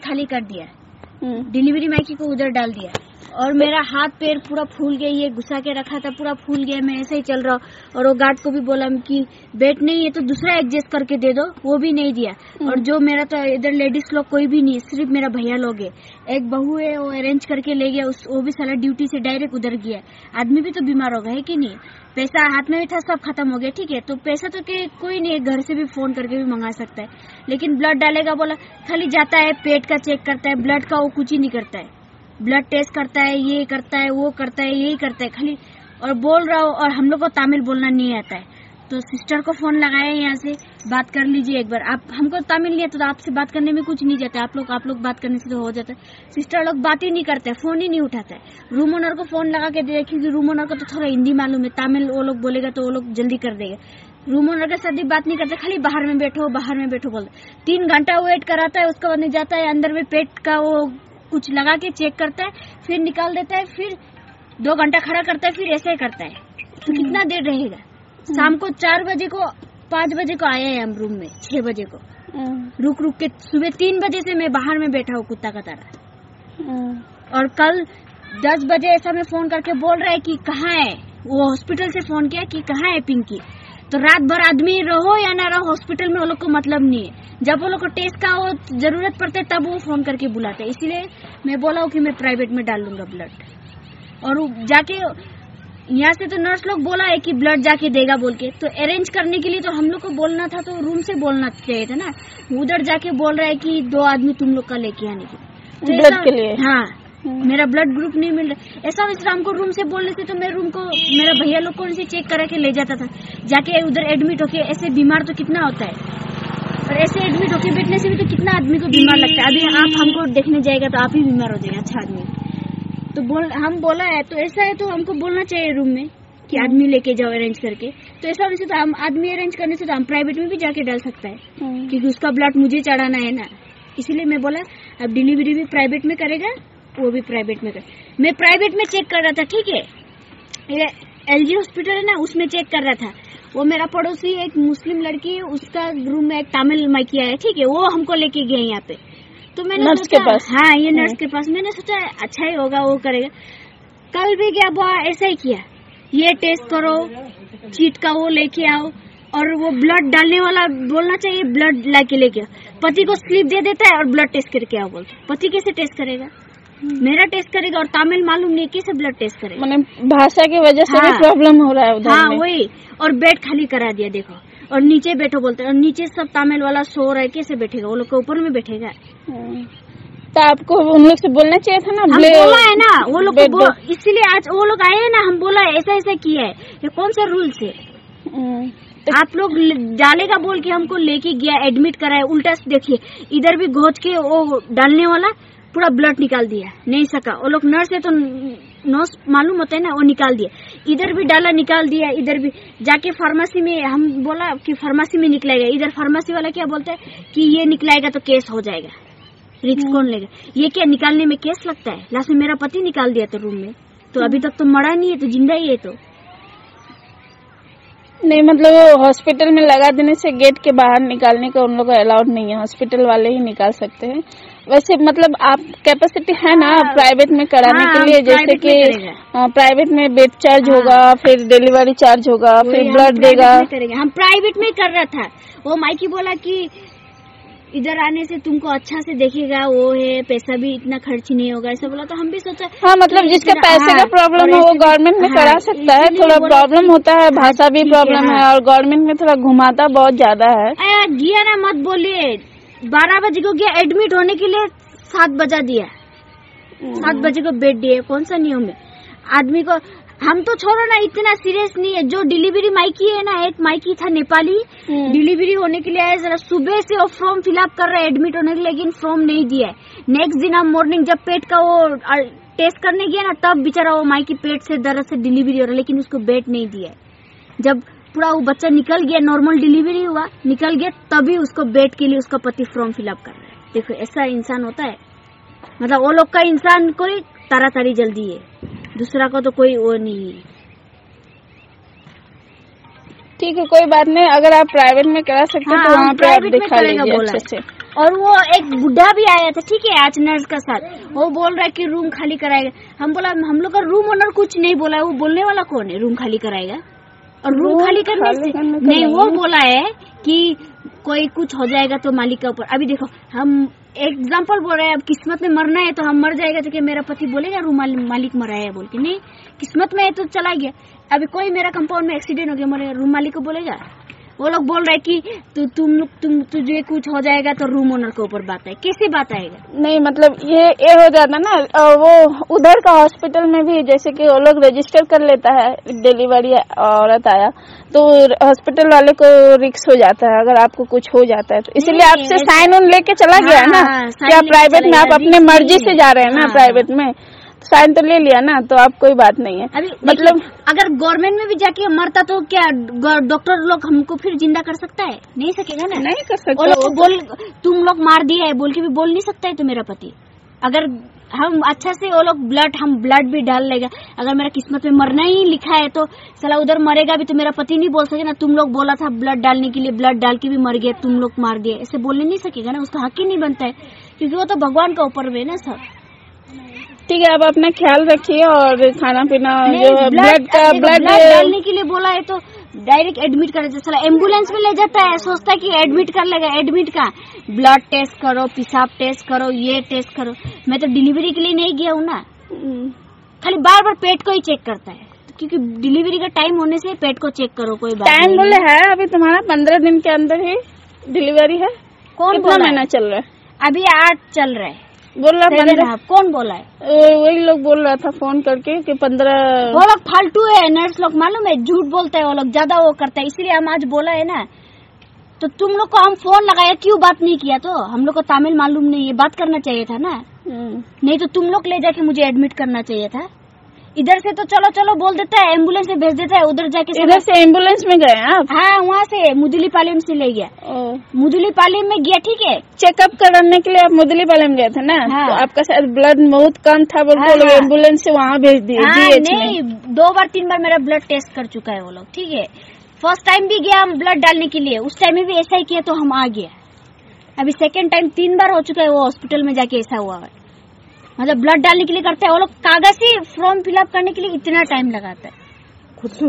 खाली कर दिया, डिलीवरी माइकी को उधर डाल दिया और मेरा हाथ पैर पूरा फूल गया, ये घुसा के रखा था पूरा फूल गया, मैं ऐसे ही चल रहा हूँ। और वो गार्ड को भी बोला कि बेड नहीं है तो दूसरा एडजस्ट करके दे दो, वो भी नहीं दिया। और जो मेरा तो इधर लेडीज लोग कोई भी नहीं, सिर्फ मेरा भैया लोग है, एक बहू है वो अरेंज करके ले गया, वो भी साला ड्यूटी से डायरेक्ट उधर गया। आदमी भी तो बीमार होगा है कि नहीं, पैसा हाथ में भी था सब खत्म हो गया, ठीक है। तो पैसा तो कोई नहीं, घर से भी फोन करके भी मंगा सकता है, लेकिन ब्लड डालेगा बोला, खाली जाता है पेट का चेक करता है, ब्लड का वो कुछ ही नहीं करता है, ब्लड टेस्ट करता है, ये करता है वो करता है यही करता है खाली। और बोल रहा हूँ, और हम लोग को तमिल बोलना नहीं आता है, तो सिस्टर को फोन लगाया, यहाँ से बात कर लीजिए एक बार। आप हमको तमिल नहीं आता तो आपसे बात करने में कुछ नहीं जाता, आप लोग बात करने से तो हो जाता है। सिस्टर लोग बात ही नहीं करते, फोन ही नहीं उठाता है। रूम ओनर को फोन लगा के दे, क्योंकि रूम ओनर को तो थोड़ा हिंदी मालूम है, तमिल वो लोग बोलेगा तो वो लोग जल्दी कर देगा। रूम ओनर के साथ भी बात नहीं करते, खाली बाहर में बैठो बोलते। 3 घंटा वेट कराता है, उसके बाद नहीं जाता है अंदर में, पेट का वो कुछ लगा के चेक करता है, फिर निकाल देता है, फिर 2 घंटा खड़ा करता है, फिर ऐसे ही करता है। तो कितना देर रहेगा? शाम को 4 बजे को 5 बजे को आया है हम रूम में, 6 बजे को रुक के, सुबह 3 बजे से मैं बाहर में बैठा हूँ कुत्ता का तरह। और कल 10 बजे ऐसा मैं फोन करके बोल रहा है कि कहाँ है, वो हॉस्पिटल से फोन किया कि कहाँ है पिंकी। तो रात भर आदमी रहो या ना रहो हॉस्पिटल में वो लोग को मतलब नहीं है, जब वो लोग को टेस्ट का वो जरूरत पड़ता है तब वो फोन करके बुलाते हैं। इसीलिए मैं बोला हूँ कि मैं प्राइवेट में डाल लूंगा ब्लड। और जाके यहाँ से तो नर्स लोग बोला है कि ब्लड जाके देगा बोल के, तो अरेंज करने के लिए तो हम लोग को बोलना था, तो रूम से बोलना चाहिए था ना। उधर जाके बोल रहा है कि 2 आदमी तुम लोग का लेके आने के ब्लड के लिए। हाँ, मेरा ब्लड ग्रुप नहीं मिल रहा। ऐसा वैसा हमको रूम से बोलने से तो मैं रूम को मेरा भैया लोग को चेक करा के ले जाता था, जाके उधर एडमिट होके। ऐसे बीमार तो कितना होता है, और ऐसे एडमिट होके बैठने से भी तो कितना आदमी को बीमार लगता है। अभी आप हमको देखने जाएगा तो आप ही बीमार हो जाएगा, अच्छा आदमी। तो हम बोला है, तो ऐसा है तो हमको बोलना चाहिए रूम में कि आदमी लेके जाओ अरेंज करके। तो ऐसा वैसे तो हम आदमी अरेंज करने से तो हम प्राइवेट में भी जाके डाल सकता है, क्योंकि उसका ब्लड मुझे चढ़ाना है ना। इसीलिए मैं बोला अब डिलीवरी भी प्राइवेट में करेगा, वो भी प्राइवेट में करे। मैं प्राइवेट में चेक कर रहा था, ठीक है, LG हॉस्पिटल है ना, उसमें चेक कर रहा था। वो मेरा पड़ोसी एक मुस्लिम लड़की है, उसका रूम में एक तमिल माइकी है, ठीक है, वो हमको लेके गए यहाँ पे। तो मैंने नर्स के पास, हाँ ये नर्स के पास, मैंने सोचा अच्छा ही होगा वो करेगा। कल भी गया वो ऐसा ही किया, ये टेस्ट करो, चीट का वो लेके आओ, और वो ब्लड डालने वाला बोलना चाहिए ब्लड लाके लेके आओ। पति को स्लिप दे देता है और ब्लड टेस्ट करके आओ बोलते। पति कैसे टेस्ट करेगा? मेरा टेस्ट करेगा, और तमिल मालूम नहीं कैसे ब्लड टेस्ट करेगा। मैंने भाषा की वजह से भी प्रॉब्लम हो रहा है उधर। हाँ वही, और बेड खाली करा दिया देखो, और नीचे बैठो बोलते हैं, और नीचे सब तमिल वाला सो रहा है, कैसे बैठेगा? वो लोग को ऊपर में बैठेगा। तो आपको उन लोग से बोलना चाहिए था ना, हम बोला है ना वो लोग को, इसीलिए आज वो लोग आए हैं ना, हम बोला ऐसा ऐसा किया है, ये कौन सा रूल्स है? आप लोग डालेगा बोल के हमको लेके गया, एडमिट कराया, उल्टा देखिए इधर भी घोच के वो डालने वाला पूरा ब्लड निकाल दिया, नहीं सका। वो लोग नर्स है तो नर्स मालूम होता है ना, वो निकाल दिया, इधर भी डाला निकाल दिया, इधर भी जाके फार्मेसी में हम बोला कि फार्मेसी में निकलेगा, इधर फार्मेसी वाला क्या बोलता है कि ये निकलाएगा तो केस हो जाएगा, रिक्स कौन लेगा? ये क्या निकालने में केस लगता है? लास्ट में मेरा पति निकाल दिया तो रूम में, तो अभी तक तो मरा नहीं है, तो जिंदा ही है। तो नहीं मतलब हॉस्पिटल में लगा देने से गेट के बाहर निकालने का उन लोगों को अलाउड नहीं है, हॉस्पिटल वाले ही निकाल सकते हैं। वैसे मतलब आप कैपेसिटी है ना प्राइवेट में कराने के लिए, जैसे कि प्राइवेट में बेड चार्ज होगा, फिर डिलीवरी चार्ज होगा, फिर ब्लड देगा। हम प्राइवेट में कर रहा था, वो माइकी बोला कि इधर आने से तुमको अच्छा से देखेगा, वो है, पैसा भी इतना खर्च नहीं होगा, ऐसा बोला। तो हम भी सोचा हाँ मतलब जिसका पैसे का प्रॉब्लम है वो गवर्नमेंट में करा सकता है, थोड़ा प्रॉब्लम होता है, भाषा भी प्रॉब्लम है, और गवर्नमेंट में थोड़ा घुमाता बहुत ज्यादा है। गया ना मत बोलिए, 12 बजे को गया, एडमिट होने के लिए 7 बजा दिया, 7 बजे को बेड दिए। कौन सा नियम है आदमी को? हम तो छोड़ो ना, इतना सीरियस नहीं है। जो डिलीवरी माइकी है ना, एक माइकी था नेपाली, डिलीवरी होने के लिए आया, जरा सुबह से वो फॉर्म फिलअप कर रहा है एडमिट होने के लिए, लेकिन फॉर्म नहीं दिया है। नेक्स्ट दिन हम मॉर्निंग जब पेट का वो टेस्ट करने गया ना, तब बेचारा वो माइकी पेट से दर्द से डिलीवरी हो रहा है, लेकिन उसको बेड नहीं दिया है। जब पूरा वो बच्चा निकल गया, नॉर्मल डिलीवरी हुआ, निकल गया, तभी उसको बेड के लिए उसका पति फॉर्म फिलअप कर रहा है। देखो ऐसा इंसान होता है, मतलब वो लोग का इंसान कोई तारी जल्दी है, दूसरा को तो कोई वो नहीं है। ठीक है कोई बात नहीं, अगर आप प्राइवेट में करा सकते तो वहाँ पे आप दिखा लीजिए अच्छे से। और वो एक बुढ़ा भी आया था, ठीक है, आज नर्स का साथ, वो बोल रहा है कि रूम खाली कराएगा। हम बोला हम लोग का रूम ओनर कुछ नहीं बोला है, वो बोलने वाला कौन है रूम खाली कराएगा? और रूम खाली करने से नहीं, वो बोला है कि कोई कुछ हो जाएगा तो मालिक के ऊपर। अभी देखो, हम एग्जाम्पल बोल रहे हैं, अब किस्मत में मरना है तो हम मर जाएगा तो क्या मेरा पति बोलेगा रूम मालिक मरा है बोल के? नहीं, किस्मत में है तो चला गया। अभी कोई मेरा कंपाउंड में एक्सीडेंट हो गया, मरे, रूम मालिक को बोलेगा? वो लोग बोल रहे हैं कि तुझे कुछ हो जाएगा तो रूम ओनर के ऊपर बात है। कैसे बात आएगा? नहीं मतलब ये हो जाता ना, वो उधर का हॉस्पिटल में भी जैसे कि वो लोग रजिस्टर कर लेता है, डिलीवरी औरत आया तो हॉस्पिटल वाले को रिस्क हो जाता है अगर आपको कुछ हो जाता है तो, इसलिए आपसे साइन उन लेके चला गया ना कि आप प्राइवेट में, आप अपने मर्जी से जा रहे हैं ना प्राइवेट में, साइन तो ले लिया ना, तो आप कोई बात नहीं है। अभी मतलब अगर गवर्नमेंट में भी जाके मरता तो क्या डॉक्टर लोग हमको फिर जिंदा कर सकता है? नहीं सकेगा ना, नहीं कर सकता। बोल तुम लोग मार दिया है बोल के भी बोल नहीं सकता है तो मेरा पति। अगर हम अच्छा से वो लोग हम ब्लड भी डाल लेगा, अगर मेरा किस्मत में मरना ही लिखा है तो साला उधर मरेगा भी तो मेरा पति नहीं बोल सके ना तुम लोग बोला था ब्लड डालने के लिए, ब्लड डाल के भी मर गया, तुम लोग मार दिए, ऐसे बोलने नहीं सकेगा ना, उसका हक ही नहीं बनता है, क्योंकि वो तो भगवान का ऊपर है ना सब। ठीक है, आप अपना ख्याल रखिए और खाना पीना जो ब्लड डालने के लिए बोला है तो डायरेक्ट एडमिट कर देता, साला एम्बुलेंस में ले जाता है, सोचता है कि एडमिट कर लेगा। एडमिट का ब्लड टेस्ट करो, पेशाब टेस्ट करो, ये टेस्ट करो। मैं तो डिलीवरी के लिए नहीं गया हूँ ना, खाली बार बार पेट को ही चेक करता है, क्योंकि डिलीवरी का टाइम होने से पेट को चेक करो। कोई बात टाइम बोले है अभी तुम्हारा 15 दिन के अंदर ही डिलीवरी है। कौन कितना महीना चल रहा है? अभी 8 चल रहा है। बोल रहा 15? कौन बोला है? वही लोग बोल रहा था फोन करके कि 15। वो लोग फालतू है, नर्स लोग मालूम है, झूठ बोलते हैं वो लोग, ज्यादा वो करता है, इसीलिए हम आज बोला है ना। तो तुम लोग को हम फोन लगाया, क्यों बात नहीं किया? तो हम लोग को तमिल मालूम नहीं है, बात करना चाहिए था ना। नहीं तो तुम लोग ले जाके मुझे एडमिट करना चाहिए था। इधर से तो चलो चलो बोल देता है, एम्बुलेंस से भेज देता है, उधर जाके इधर से एम्बुलेंस में गए आप? हाँ, वहाँ से मुदुलीपालम से ले गया। मुदुलीपालम में गया, ठीक है, चेकअप कराने के लिए आप मुदुलीपालम गए थे ना। हाँ। तो आपका शायद ब्लड बहुत कम था, बोलते लोग एम्बुलेंस से वहाँ भेज दिए। नहीं, 2 बार 3 बार मेरा ब्लड टेस्ट कर चुका है वो लोग, ठीक है। फर्स्ट टाइम भी गया हम ब्लड डालने के लिए, उस टाइम में भी ऐसा ही किया तो हम आ गया। अभी सेकेंड टाइम 3 बार हो चुका है वो हॉस्पिटल में जाके ऐसा हुआ है। मतलब ब्लड डालने के लिए करते हैं वो लोग, कागज ही फॉर्म फिलअप करने के लिए इतना टाइम लगाता है खुद।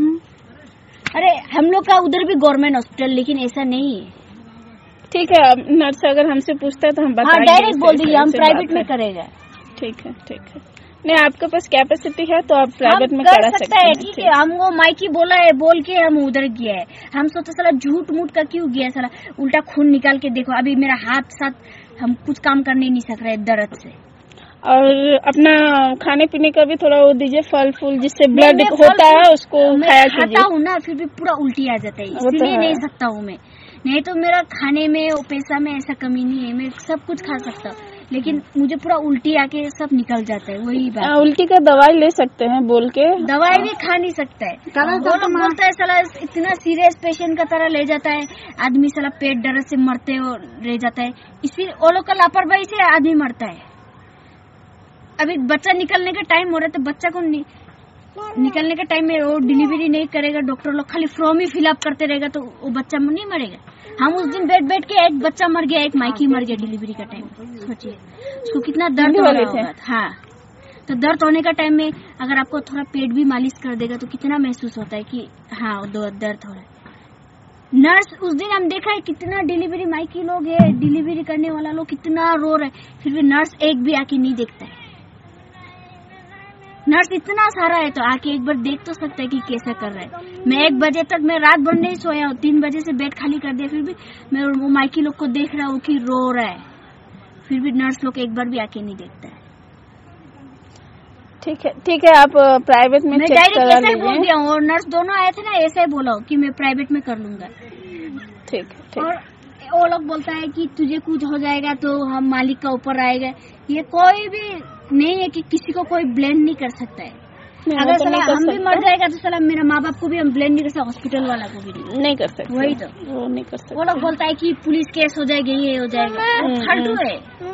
अरे हम लोग का उधर भी गवर्नमेंट हॉस्पिटल, लेकिन ऐसा नहीं है। ठीक है, नर्स अगर हमसे पूछता है तो हम बताएंगे। डायरेक्ट बोल दीजिए, हम प्राइवेट में करेगा। ठीक है, ठीक है। नहीं, आपके पास कैपेसिटी है तो आप प्राइवेट में करा सकते हैं। ठीक है, हमको माइकी बोला है बोल के हम उधर गया है। हम सोचे साला झूठ मूठ का क्यों गया, साला उल्टा खून निकाल के देखो, अभी मेरा हाथ साथ हम कुछ काम करने नहीं सक रहे दर्द से। और अपना खाने पीने का भी थोड़ा वो दीजिए, फल फूल जिससे ब्लड होता है उसको खाया कीजिए। खाता हूँ ना, फिर भी पूरा उल्टी आ जाता है, इसलिए नहीं सकता हूँ मैं। नहीं तो मेरा खाने में पैसा में ऐसा कमी नहीं है, मैं सब कुछ खा सकता हूँ, लेकिन मुझे पूरा उल्टी आके सब निकल जाता है। वही बात, उल्टी का दवाई ले सकते हैं बोल के, दवाई भी खा नहीं सकता है। वो लोग बोलता है साला इतना सीरियस पेशेंट का तरह ले जाता है आदमी, साला पेट दर्द से मरते रह जाता है, इसी वो लोग का लापरवाही से आदमी मरता है। अभी बच्चा निकलने का टाइम हो रहा है तो बच्चा को निकलने के टाइम में वो डिलीवरी नहीं करेगा, डॉक्टर लोग खाली फॉर्म ही फिलअप करते रहेगा तो वो बच्चा नहीं मरेगा। हम उस दिन बैठ के एक बच्चा मर गया, एक माइकी मर गया डिलीवरी का टाइम। सोचिए उसको कितना दर्द हो रहा होगा। हाँ, तो दर्द होने का टाइम में अगर आपको थोड़ा पेट भी मालिश कर देगा तो कितना महसूस होता है कि हाँ दर्द हो रहा है। नर्स उस दिन हम देखा है कितना डिलीवरी माइकी लोग है, डिलीवरी करने वाला लोग कितना रो रहे, फिर भी नर्स एक भी आके नहीं देखता है। नर्स इतना सारा है तो आके एक बार देख तो सकता है कि कैसा कर रहा है। मैं 1 बजे तक मैं रात भर नहीं सोया हूँ, 3 बजे से बेड खाली कर दिया, फिर भी मैं वो माइकी लोग को देख रहा हूँ कि रो रहा है, फिर भी नर्स लोग एक बार भी आके नहीं देखता है। ठीक है, आप प्राइवेट में चेक करा लीजिए। मैं बोल दिया हूँ, और नर्स दोनों आए थे ना, ऐसे ही बोला हूँ कि मैं प्राइवेट में कर लूंगा। ठीक है। और वो लोग बोलता है कि तुझे कुछ हो जाएगा तो हम मालिक का ऊपर आएगा, ये कोई भी नहीं है कि किसी को कोई ब्लेम नहीं कर सकता है। अगर साला हम भी मर जाएगा तो साला मेरे माँ बाप को भी हम ब्लेम नहीं कर सकते, हॉस्पिटल वाला को भी नहीं कर सकते। वही तो वो नहीं कर सकते। वो लोग बोलता है कि पुलिस केस हो जाएगा, ये हो जाएगा, फालतू है।